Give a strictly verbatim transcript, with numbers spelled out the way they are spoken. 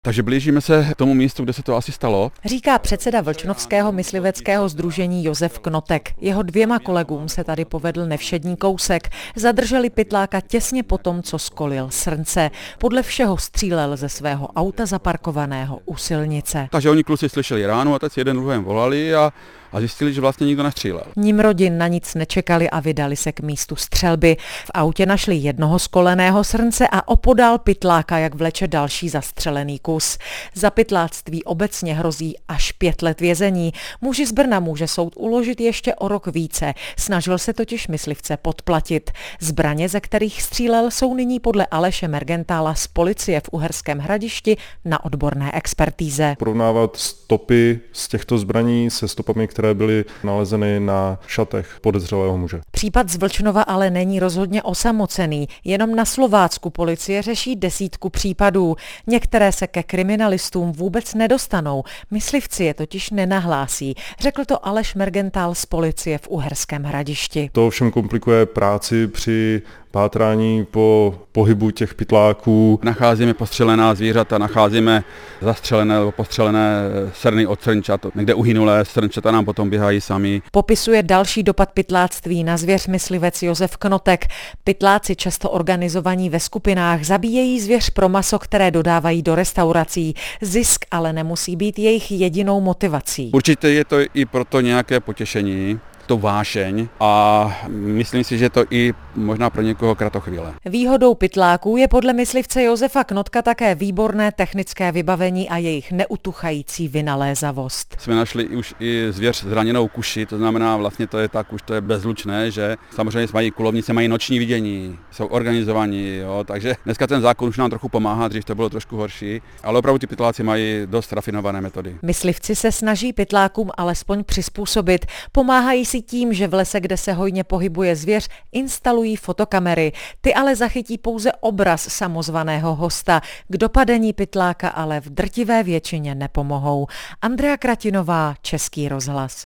Takže blížíme se k tomu místu, kde se to asi stalo. Říká předseda Vlčnovského mysliveckého sdružení Josef Knotek. Jeho dvěma kolegům se tady povedl nevšední kousek. Zadrželi pytláka těsně po tom, co skolil srnce. Podle všeho střílel ze svého auta zaparkovaného u silnice. Takže oni kluci slyšeli ránu a teď si jeden druhém volali a a zjistili, že vlastně nikdo nestřílel. Nimrodin na nic nečekali a vydali se k místu střelby. V autě našli jednoho skoleného srnce a opodál pytláka, jak vleče další zastřelený kus. Za pytláctví obecně hrozí až pět let vězení. Muži z Brna může soud uložit ještě o rok více. Snažil se totiž myslivce podplatit. Zbraně, ze kterých střílel, jsou nyní podle Aleše Mergentála z policie v Uherském Hradišti na odborné expertíze. Porovnávat stopy z těchto zbraní se stopami, které které byly nalezeny na šatech podezřelého muže. Případ z Vlčnova ale není rozhodně osamocený. Jenom na Slovácku policie řeší desítku případů. Některé se ke kriminalistům vůbec nedostanou. Myslivci je totiž nenahlásí. Řekl to Aleš Mergentál z policie v Uherském Hradišti. To všem komplikuje práci při pátrání po pohybu těch pytláků. Nacházíme postřelená zvířata, nacházíme zastřelené nebo postřelené srny od srnčat. Někde uhynulé srnčata nám potom běhají sami. Popisuje další dopad pytláctví na zvěř myslivec Josef Knotek. Pytláci, často organizovaní ve skupinách, zabíjejí zvěř pro maso, které dodávají do restaurací. Zisk ale nemusí být jejich jedinou motivací. Určitě je to i proto nějaké potěšení, to vášeň a myslím si, že to i možná pro někoho kratochvíle. Výhodou pytláků je podle myslivce Josefa Knotka také výborné technické vybavení a jejich neutuchající vynalézavost. Jsme našli už i zvěř zraněnou kuši, to znamená vlastně to je tak, už to je bezlučné, že samozřejmě mají kulovnice, mají noční vidění, jsou organizovaní, jo, takže dneska ten zákon už nám trochu pomáhá, dřív to bylo trošku horší, ale opravdu ty pytláci mají dost rafinované metody. Myslivci se snaží pytlákům alespoň přizpůsobit, pomáhají si tím, že v lese, kde se hojně pohybuje zvěř, instalují fotokamery. Ty ale zachytí pouze obraz samozvaného hosta. K dopadení pytláka ale v drtivé většině nepomohou. Andrea Kratinová, Český rozhlas.